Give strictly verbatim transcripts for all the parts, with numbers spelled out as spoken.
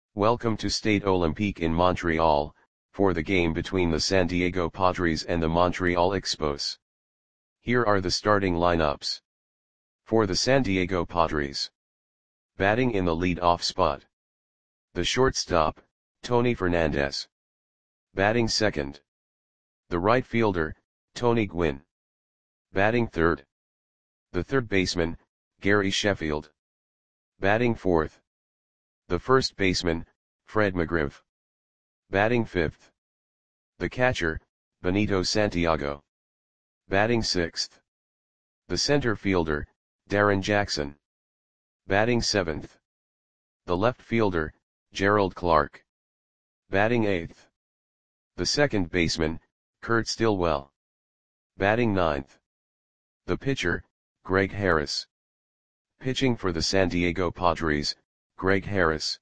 Welcome to Stade Olympique in Montreal, for the game between the San Diego Padres and the Montreal Expos. Here are the starting lineups. For the San Diego Padres. Batting in the lead-off spot. The shortstop, Tony Fernandez. Batting second. The right fielder, Tony Gwynn. Batting third. The third baseman, Gary Sheffield. Batting fourth. The first baseman, Fred McGriff. Batting fifth. The catcher, Benito Santiago. Batting sixth. The center fielder, Darren Jackson. Batting seventh. The left fielder, Gerald Clark. Batting eighth. The second baseman, Kurt Stillwell. Batting ninth. The pitcher, Greg Harris. Pitching for the San Diego Padres, Greg Harris.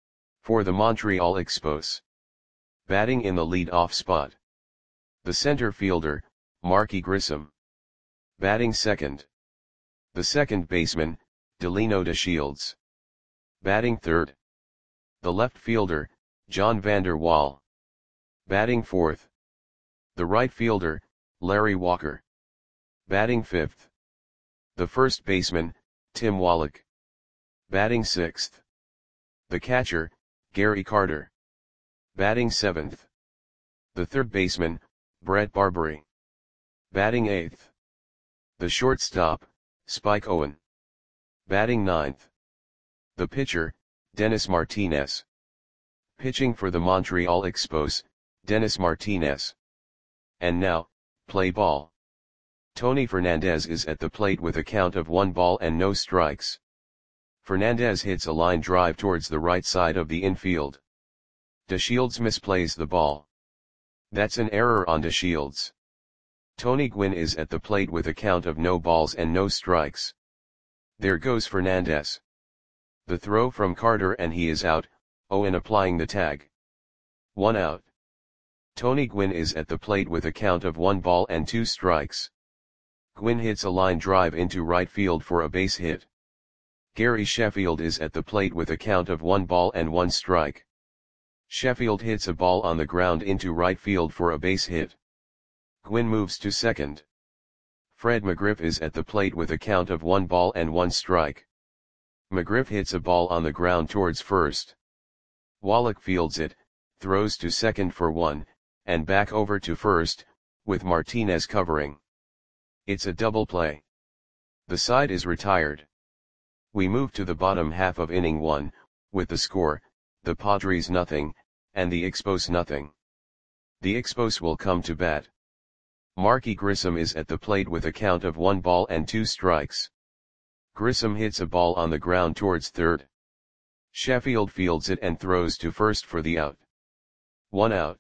For the Montreal Expos. Batting in the lead-off spot. The center fielder, Marky Grissom. Batting second. The second baseman, Delino DeShields. Batting third. The left fielder, John Vander Wal. Batting fourth. The right fielder, Larry Walker. Batting fifth. The first baseman, Tim Wallach. Batting sixth. The catcher, Gary Carter. Batting seventh. The third baseman, Brett Barbary. Batting eighth. The shortstop, Spike Owen. Batting ninth. The pitcher, Dennis Martinez. Pitching for the Montreal Expos, Dennis Martinez. And now, play ball. Tony Fernandez is at the plate with a count of one ball and no strikes. Fernandez hits a line drive towards the right side of the infield. DeShields misplays the ball. That's an error on DeShields. Tony Gwynn is at the plate with a count of no balls and no strikes. There goes Fernandez. The throw from Carter and he is out, Owen applying the tag. One out. Tony Gwynn is at the plate with a count of one ball and two strikes. Gwynn hits a line drive into right field for a base hit. Gary Sheffield is at the plate with a count of one ball and one strike. Sheffield hits a ball on the ground into right field for a base hit. Gwynn moves to second. Fred McGriff is at the plate with a count of one ball and one strike. McGriff hits a ball on the ground towards first. Wallach fields it, throws to second for one, and back over to first, with Martinez covering. It's a double play. The side is retired. We move to the bottom half of inning one, with the score, the Padres nothing, and the Expos nothing. The Expos will come to bat. Marky Grissom is at the plate with a count of one ball and two strikes. Grissom hits a ball on the ground towards third. Sheffield fields it and throws to first for the out. One out.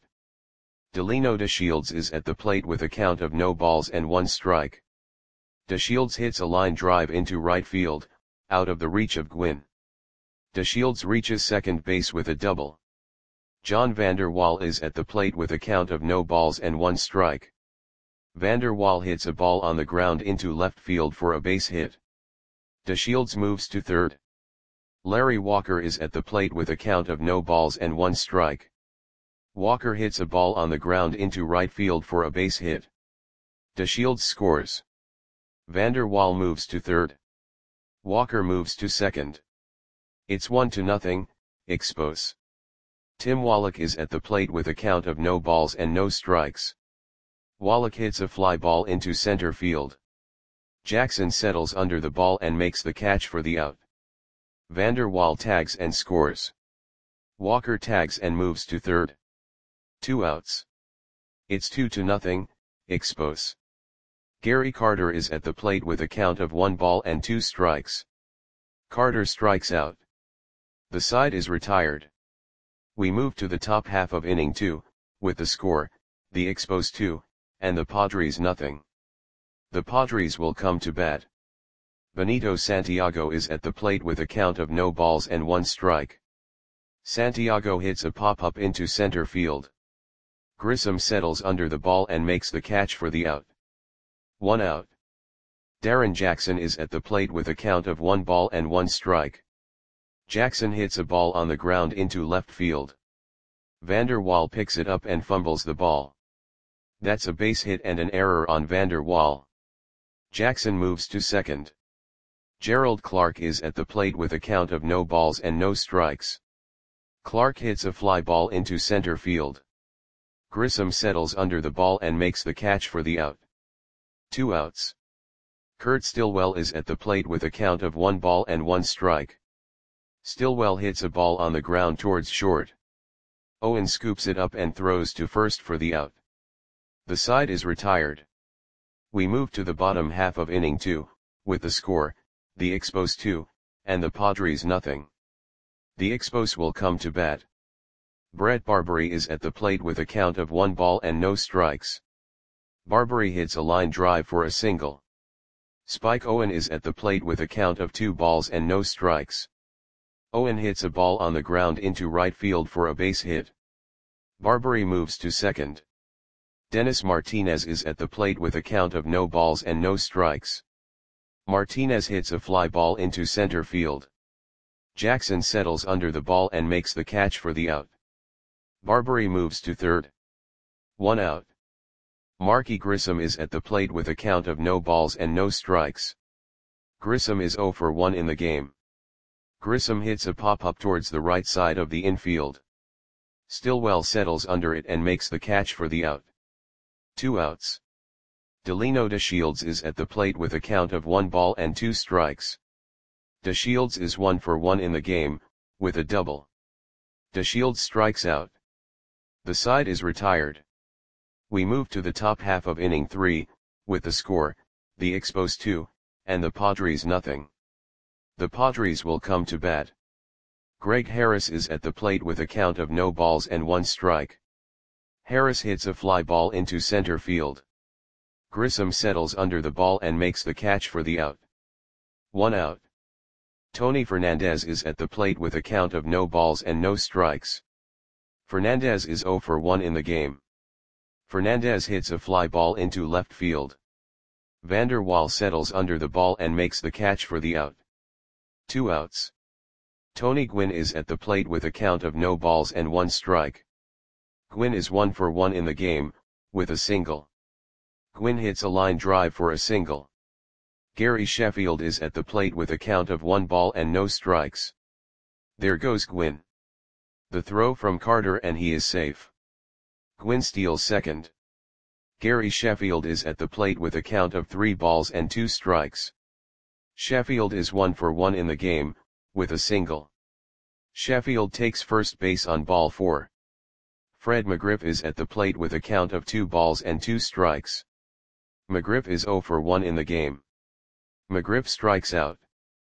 Delino DeShields is at the plate with a count of no balls and one strike. DeShields hits a line drive into right field, out of the reach of Gwynn. DeShields reaches second base with a double. John Vander Wal is at the plate with a count of no balls and one strike. Vander Wal hits a ball on the ground into left field for a base hit. DeShields moves to third. Larry Walker is at the plate with a count of no balls and one strike. Walker hits a ball on the ground into right field for a base hit. DeShields scores. Vander Wal moves to third. Walker moves to second. It's one to nothing, Expos. Tim Wallach is at the plate with a count of no balls and no strikes. Wallach hits a fly ball into center field. Jackson settles under the ball and makes the catch for the out. Vander Wal tags and scores. Walker tags and moves to third. Two outs. It's two to nothing, Expos. Gary Carter is at the plate with a count of one ball and two strikes. Carter strikes out. The side is retired. We move to the top half of inning two, with the score, the Expos two, and the Padres nothing. The Padres will come to bat. Benito Santiago is at the plate with a count of no balls and one strike. Santiago hits a pop-up into center field. Grissom settles under the ball and makes the catch for the out. One out. Darren Jackson is at the plate with a count of one ball and one strike. Jackson hits a ball on the ground into left field. Vander Waal picks it up and fumbles the ball. That's a base hit and an error on Vander Waal. Jackson moves to second. Gerald Clark is at the plate with a count of no balls and no strikes. Clark hits a fly ball into center field. Grissom settles under the ball and makes the catch for the out. Two outs. Kurt Stillwell is at the plate with a count of one ball and one strike. Stillwell hits a ball on the ground towards short. Owen scoops it up and throws to first for the out. The side is retired. We move to the bottom half of inning two, with the score, the Expos two, and the Padres nothing. The Expos will come to bat. Brett Barberie is at the plate with a count of one ball and no strikes. Barberie hits a line drive for a single. Spike Owen is at the plate with a count of two balls and no strikes. Owen hits a ball on the ground into right field for a base hit. Barberie moves to second. Dennis Martinez is at the plate with a count of no balls and no strikes. Martinez hits a fly ball into center field. Jackson settles under the ball and makes the catch for the out. Barberie moves to third. One out. Marky Grissom is at the plate with a count of no balls and no strikes. Grissom is zero for one in the game. Grissom hits a pop-up towards the right side of the infield. Stillwell settles under it and makes the catch for the out. Two outs. Delino DeShields is at the plate with a count of one ball and two strikes. DeShields is one for one in the game, with a double. DeShields strikes out. The side is retired. We move to the top half of inning three, with the score, the Expos two, and the Padres nothing. The Padres will come to bat. Greg Harris is at the plate with a count of no balls and one strike. Harris hits a fly ball into center field. Grissom settles under the ball and makes the catch for the out. One out. Tony Fernandez is at the plate with a count of no balls and no strikes. Fernandez is zero for one in the game. Fernandez hits a fly ball into left field. Vander Waal settles under the ball and makes the catch for the out. Two outs. Tony Gwynn is at the plate with a count of no balls and one strike. Gwynn is one for one in the game, with a single. Gwynn hits a line drive for a single. Gary Sheffield is at the plate with a count of one ball and no strikes. There goes Gwynn. The throw from Carter and he is safe. Gwynn steals second. Gary Sheffield is at the plate with a count of three balls and two strikes. Sheffield is one for one in the game, with a single. Sheffield takes first base on ball four. Fred McGriff is at the plate with a count of two balls and two strikes. McGriff is zero for one in the game. McGriff strikes out.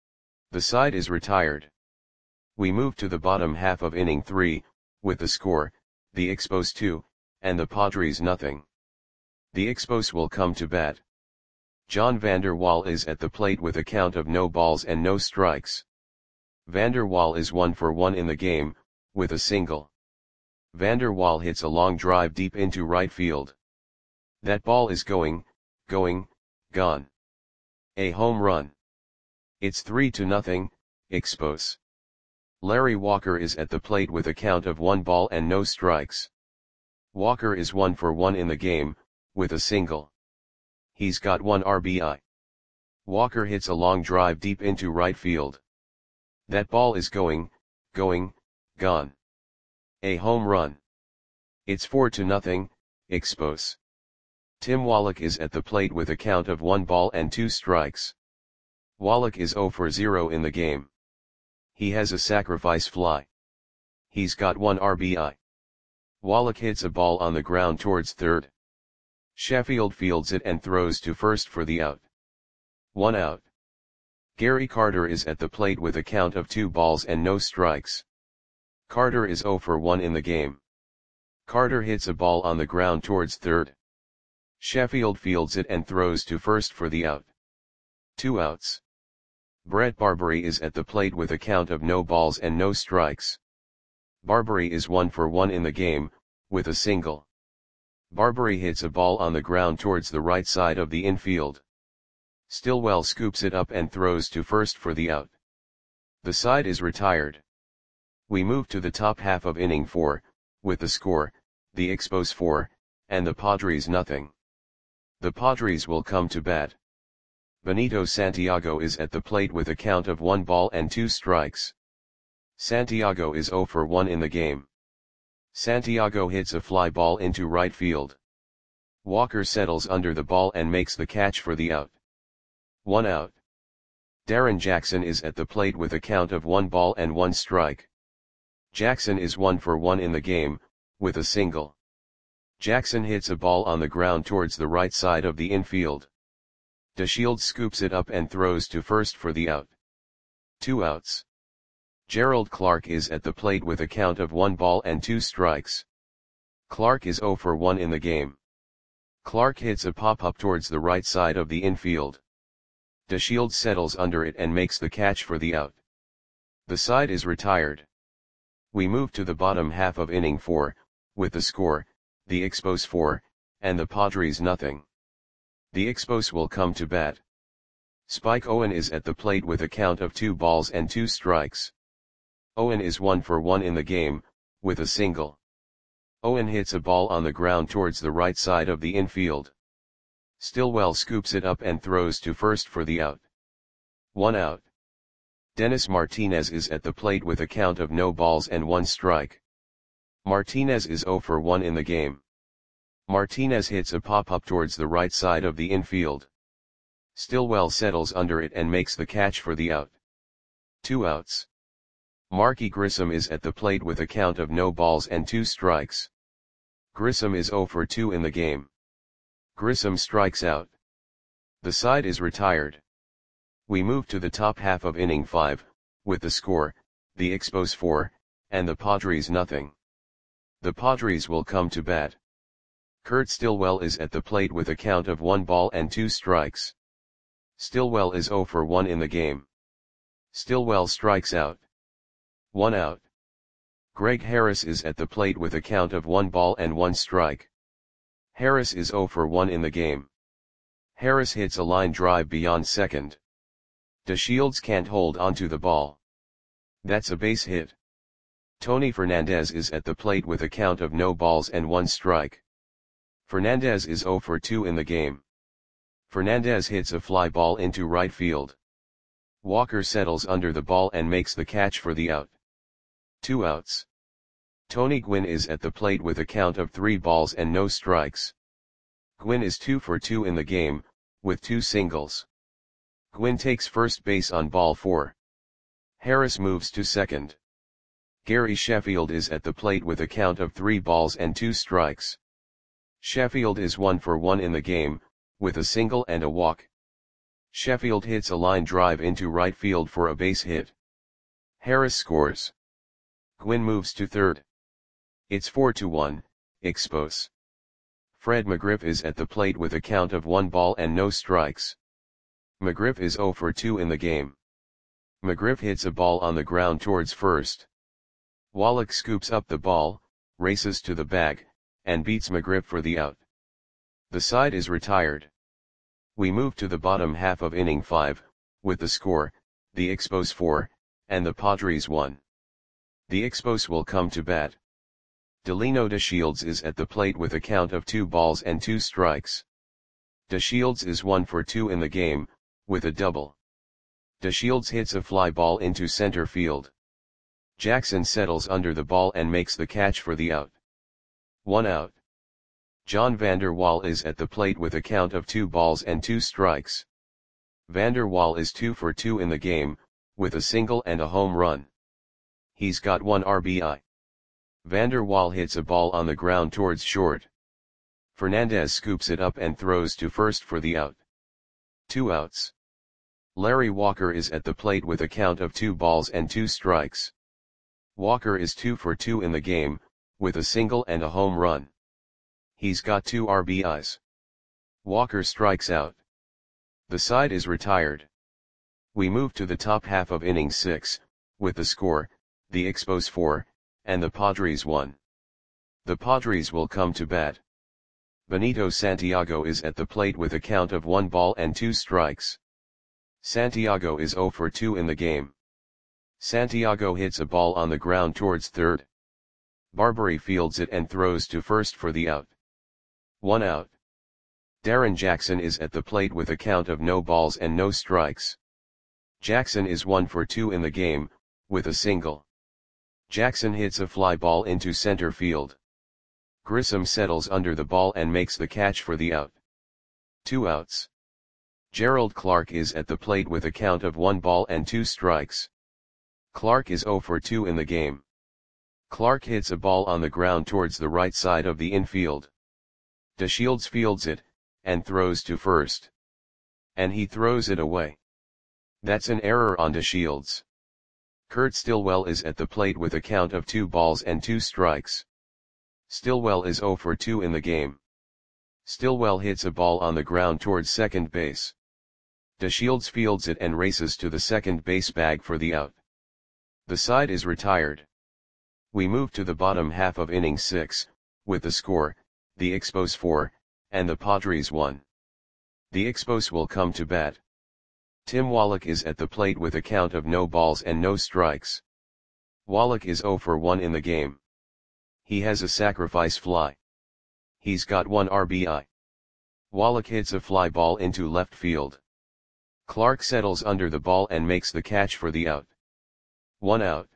The side is retired. We move to the bottom half of inning three, with the score, the Expos two, and the Padres nothing. The Expos will come to bat. John Vander Waal is at the plate with a count of no balls and no strikes. Vander Waal is one for one in the game, with a single. Vander Waal hits a long drive deep into right field. That ball is going, going, gone. A home run. It's three to nothing, Expos. Larry Walker is at the plate with a count of one ball and no strikes. Walker is one for one in the game, with a single. He's got one R B I. Walker hits a long drive deep into right field. That ball is going, going, gone. A home run. It's four to nothing, Expos. Tim Wallach is at the plate with a count of one ball and two strikes. Wallach is zero for zero in the game. He has a sacrifice fly. He's got one R B I. Wallach hits a ball on the ground towards third. Sheffield fields it and throws to first for the out. One out. Gary Carter is at the plate with a count of two balls and no strikes. Carter is zero for one in the game. Carter hits a ball on the ground towards third. Sheffield fields it and throws to first for the out. Two outs. Brett Barberie is at the plate with a count of no balls and no strikes. Barberie is one for one in the game, with a single. Barberie hits a ball on the ground towards the right side of the infield. Stillwell scoops it up and throws to first for the out. The side is retired. We move to the top half of inning four, with the score, the Expos four, and the Padres nothing. The Padres will come to bat. Benito Santiago is at the plate with a count of one ball and two strikes. Santiago is zero for one in the game. Santiago hits a fly ball into right field. Walker settles under the ball and makes the catch for the out. One out. Darren Jackson is at the plate with a count of one ball and one strike. Jackson is one for one in the game, with a single. Jackson hits a ball on the ground towards the right side of the infield. DeShields scoops it up and throws to first for the out. Two outs. Gerald Clark is at the plate with a count of one ball and two strikes. Clark is zero for one in the game. Clark hits a pop-up towards the right side of the infield. DeShields settles under it and makes the catch for the out. The side is retired. We move to the bottom half of inning four, with the score, the Expos four, and the Padres nothing. The Expos will come to bat. Spike Owen is at the plate with a count of two balls and two strikes. Owen is one for one in the game, with a single. Owen hits a ball on the ground towards the right side of the infield. Stillwell scoops it up and throws to first for the out. One out. Dennis Martinez is at the plate with a count of no balls and one strike. Martinez is zero for one in the game. Martinez hits a pop-up towards the right side of the infield. Stillwell settles under it and makes the catch for the out. Two outs. Marky Grissom is at the plate with a count of no balls and two strikes. Grissom is zero for two in the game. Grissom strikes out. The side is retired. We move to the top half of inning five, with the score, the Expos four, and the Padres nothing. The Padres will come to bat. Kurt Stillwell is at the plate with a count of one ball and two strikes. Stillwell is zero for one in the game. Stillwell strikes out. One out. Greg Harris is at the plate with a count of one ball and one strike. Harris is zero for one in the game. Harris hits a line drive beyond second. DeShields can't hold onto the ball. That's a base hit. Tony Fernandez is at the plate with a count of no balls and one strike. Fernandez is zero for two in the game. Fernandez hits a fly ball into right field. Walker settles under the ball and makes the catch for the out. Two outs. Tony Gwynn is at the plate with a count of three balls and no strikes. Gwynn is two for two in the game, with two singles. Gwynn takes first base on ball four. Harris moves to second. Gary Sheffield is at the plate with a count of three balls and two strikes. Sheffield is one for one in the game, with a single and a walk. Sheffield hits a line drive into right field for a base hit. Harris scores. Gwynn moves to third. It's four to one, Expos. Fred McGriff is at the plate with a count of one ball and no strikes. McGriff is zero for two in the game. McGriff hits a ball on the ground towards first. Wallach scoops up the ball, races to the bag, and beats McGriff for the out. The side is retired. We move to the bottom half of inning five, with the score, the Expos four, and the Padres one. The Expos will come to bat. Delino DeShields is at the plate with a count of two balls and two strikes. DeShields is one for two in the game, with a double. DeShields hits a fly ball into center field. Jackson settles under the ball and makes the catch for the out. One out. John Vander Wal is at the plate with a count of two balls and two strikes. Vander Wal is two for two in the game, with a single and a home run. He's got one R B I. Vander Wal hits a ball on the ground towards short. Fernandez scoops it up and throws to first for the out. Two outs. Larry Walker is at the plate with a count of two balls and two strikes. Walker is two for two in the game, with a single and a home run. He's got two R B Is. Walker strikes out. The side is retired. We move to the top half of inning six, with the score, the Expos four, and the Padres one. The Padres will come to bat. Benito Santiago is at the plate with a count of one ball and two strikes. Santiago is zero for two in the game. Santiago hits a ball on the ground towards third. Barbary fields it and throws to first for the out. One out. Darren Jackson is at the plate with a count of no balls and no strikes. Jackson is one for two in the game, with a single. Jackson hits a fly ball into center field. Grissom settles under the ball and makes the catch for the out. Two outs. Gerald Clark is at the plate with a count of one ball and two strikes. Clark is zero for two in the game. Clark hits a ball on the ground towards the right side of the infield. DeShields fields it, and throws to first. And he throws it away. That's an error on DeShields. Kurt Stillwell is at the plate with a count of two balls and two strikes. Stillwell is zero for two in the game. Stillwell hits a ball on the ground towards second base. DeShields fields it and races to the second base bag for the out. The side is retired. We move to the bottom half of inning six, with the score, the Expos four, and the Padres one. The Expos will come to bat. Tim Wallach is at the plate with a count of no balls and no strikes. Wallach is zero for one in the game. He has a sacrifice fly. He's got one R B I. Wallach hits a fly ball into left field. Clark settles under the ball and makes the catch for the out. One out.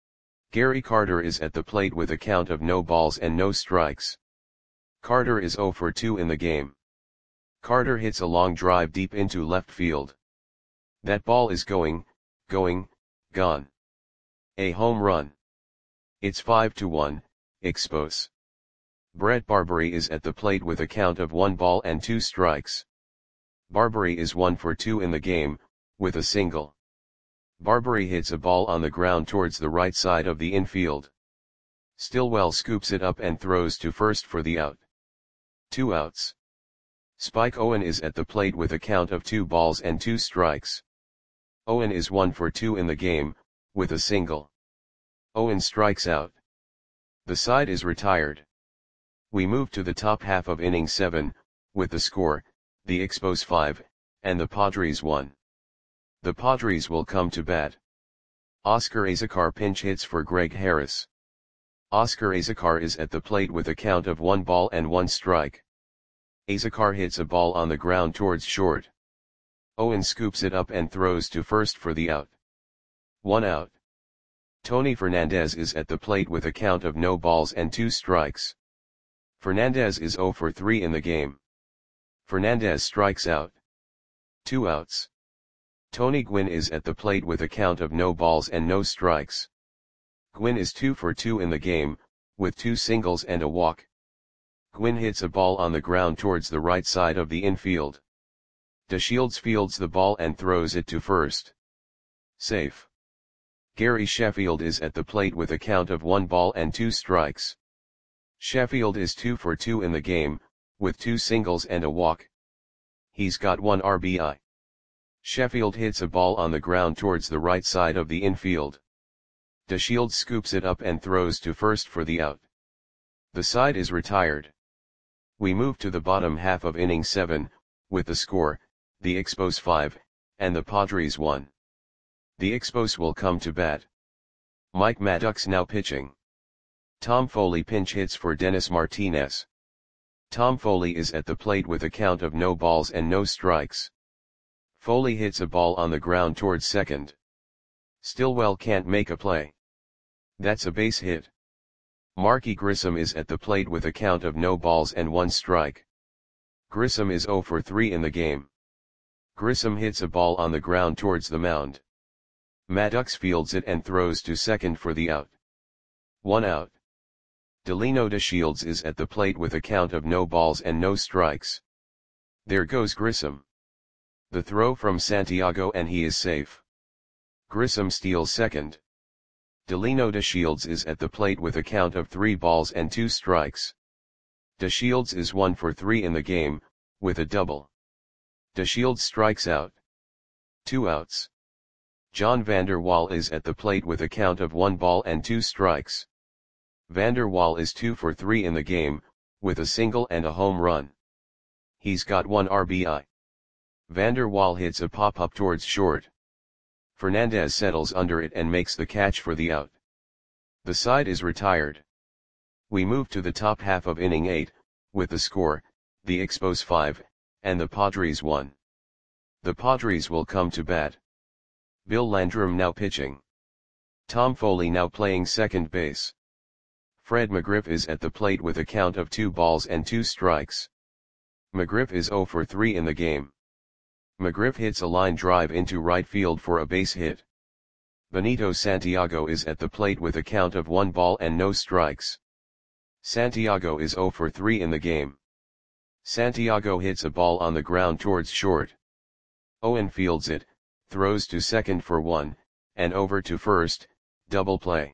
Gary Carter is at the plate with a count of no balls and no strikes. Carter is zero for two in the game. Carter hits a long drive deep into left field. That ball is going, going, gone. A home run. It's five to one, Expos. Brett Barbary is at the plate with a count of one ball and two strikes. Barbary is one for two in the game, with a single. Barbary hits a ball on the ground towards the right side of the infield. Stillwell scoops it up and throws to first for the out. Two outs. Spike Owen is at the plate with a count of two balls and two strikes. Owen is one for two in the game, with a single. Owen strikes out. The side is retired. We move to the top half of inning seven, with the score, the Expos five, and the Padres one. The Padres will come to bat. Oscar Azocar pinch hits for Greg Harris. Oscar Azocar is at the plate with a count of one ball and one strike. Azocar hits a ball on the ground towards short. Owen scoops it up and throws to first for the out. One out. Tony Fernandez is at the plate with a count of no balls and two strikes. Fernandez is zero for three in the game. Fernandez strikes out. Two outs. Tony Gwynn is at the plate with a count of no balls and no strikes. Gwynn is two for two in the game, with two singles and a walk. Gwynn hits a ball on the ground towards the right side of the infield. DeShields fields the ball and throws it to first. Safe. Gary Sheffield is at the plate with a count of one ball and two strikes. Sheffield is two for two in the game, with two singles and a walk. He's got one R B I. Sheffield hits a ball on the ground towards the right side of the infield. DeShields scoops it up and throws to first for the out. The side is retired. We move to the bottom half of inning seven, with the score, the Expos five, and the Padres one. The Expos will come to bat. Mike Maddox now pitching. Tom Foley pinch hits for Dennis Martinez. Tom Foley is at the plate with a count of no balls and no strikes. Foley hits a ball on the ground towards second. Stillwell can't make a play. That's a base hit. Marky Grissom is at the plate with a count of no balls and one strike. Grissom is zero for three in the game. Grissom hits a ball on the ground towards the mound. Maddox fields it and throws to second for the out. One out. Delino DeShields is at the plate with a count of no balls and no strikes. There goes Grissom. The throw from Santiago and he is safe. Grissom steals second. Delino DeShields is at the plate with a count of three balls and two strikes. DeShields is one for three in the game, with a double. DeShields strikes out. Two outs. John Vander Wal is at the plate with a count of one ball and two strikes. Vander Wal is two for three in the game, with a single and a home run. He's got one R B I. Vander Wal hits a pop-up towards short. Fernandez settles under it and makes the catch for the out. The side is retired. We move to the top half of inning eight, with the score, the Expos five, and the Padres one. The Padres will come to bat. Bill Landrum now pitching. Tom Foley now playing second base. Fred McGriff is at the plate with a count of two balls and two strikes. McGriff is oh for three in the game. McGriff hits a line drive into right field for a base hit. Benito Santiago is at the plate with a count of one ball and no strikes. Santiago is oh for three in the game. Santiago hits a ball on the ground towards short. Owen fields it, throws to second for one, and over to first, double play.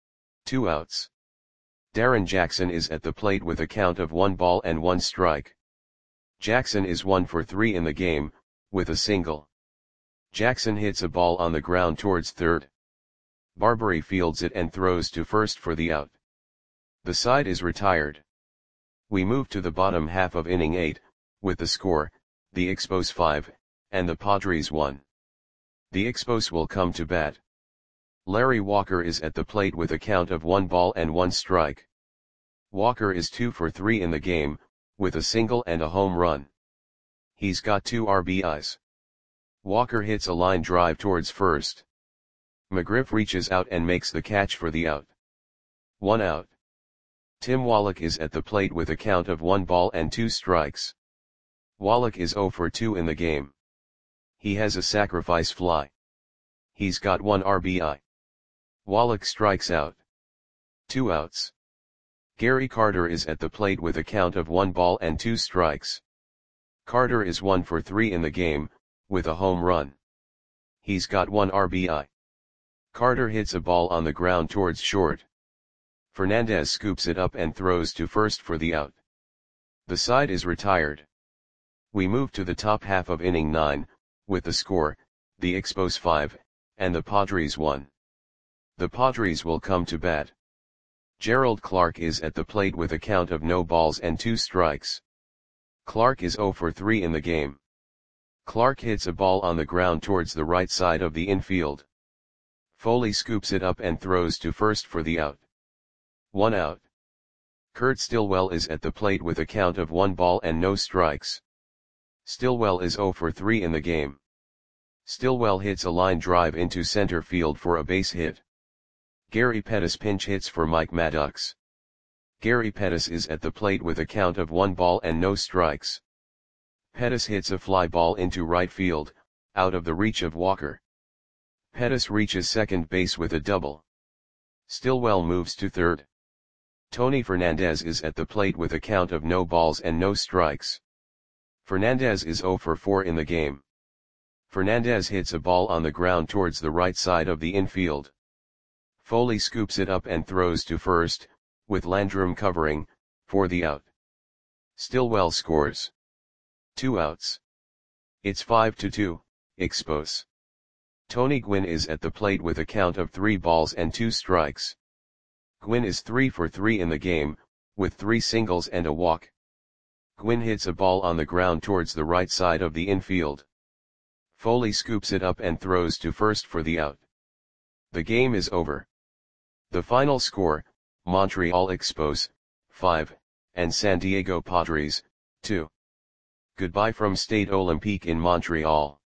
Two outs. Darren Jackson is at the plate with a count of one ball and one strike. Jackson is one for three in the game, with a single. Jackson hits a ball on the ground towards third. Barbary fields it and throws to first for the out. The side is retired. We move to the bottom half of inning eight, with the score, the Expos five, and the Padres one. The Expos will come to bat. Larry Walker is at the plate with a count of one ball and one strike. Walker is two for three in the game, with a single and a home run. He's got two R B Is. Walker hits a line drive towards first. McGriff reaches out and makes the catch for the out. One out. Tim Wallach is at the plate with a count of one ball and two strikes. Wallach is oh for two in the game. He has a sacrifice fly. He's got one R B I. Wallach strikes out. Two outs. Gary Carter is at the plate with a count of one ball and two strikes. Carter is one for three in the game, with a home run. He's got one R B I. Carter hits a ball on the ground towards short. Fernandez scoops it up and throws to first for the out. The side is retired. We move to the top half of inning nine, with the score, the Expos five, and the Padres one. The Padres will come to bat. Gerald Clark is at the plate with a count of no balls and two strikes. Clark is oh for three in the game. Clark hits a ball on the ground towards the right side of the infield. Foley scoops it up and throws to first for the out. One out. Kurt Stillwell is at the plate with a count of one ball and no strikes. Stillwell is oh for three in the game. Stillwell hits a line drive into center field for a base hit. Gary Pettis pinch hits for Mike Maddox. Gary Pettis is at the plate with a count of one ball and no strikes. Pettis hits a fly ball into right field, out of the reach of Walker. Pettis reaches second base with a double. Stillwell moves to third. Tony Fernandez is at the plate with a count of no balls and no strikes. Fernandez is oh for four in the game. Fernandez hits a ball on the ground towards the right side of the infield. Foley scoops it up and throws to first, with Landrum covering, for the out. Stillwell scores. Two outs. It's five to two, Expos. Tony Gwynn is at the plate with a count of three balls and two strikes. Gwynn is three for three in the game, with three singles and a walk. Gwynn hits a ball on the ground towards the right side of the infield. Foley scoops it up and throws to first for the out. The game is over. The final score, Montreal Expos, five, and San Diego Padres, two. Goodbye from Stade Olympique in Montreal.